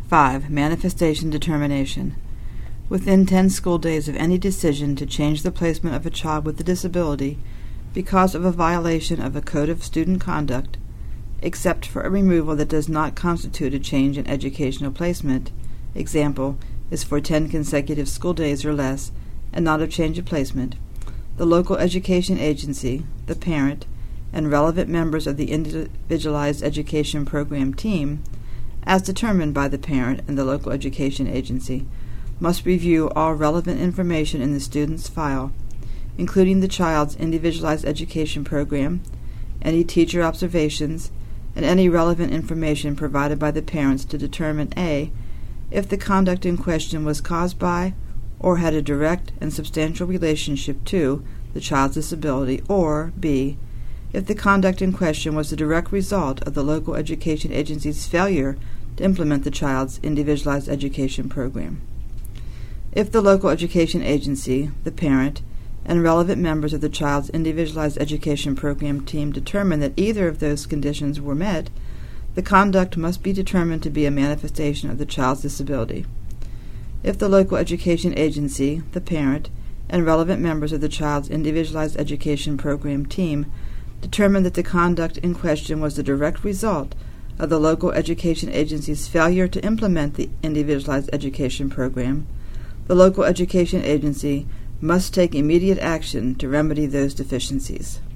5. Manifestation determination. Within 10 school days of any decision to change the placement of a child with a disability because of a violation of a code of student conduct, except for a removal that does not constitute a change in educational placement, example, is for 10 consecutive school days or less, and not a change of placement, the local education agency, the parent, and relevant members of the individualized education program team, as determined by the parent and the local education agency, must review all relevant information in the student's file, including the child's individualized education program, any teacher observations, and any relevant information provided by the parents to determine A, if the conduct in question was caused by or had a direct and substantial relationship to the child's disability, or B, if the conduct in question was the direct result of the local education agency's failure to implement the child's individualized education program. If the local education agency, the parent, and relevant members of the child's individualized education program team determine that either of those conditions were met, the conduct must be determined to be a manifestation of the child's disability. If the local education agency, the parent, and relevant members of the child's individualized education program team determine that the conduct in question was the direct result of the local education agency's failure to implement the individualized education program, the local education agency must take immediate action to remedy those deficiencies.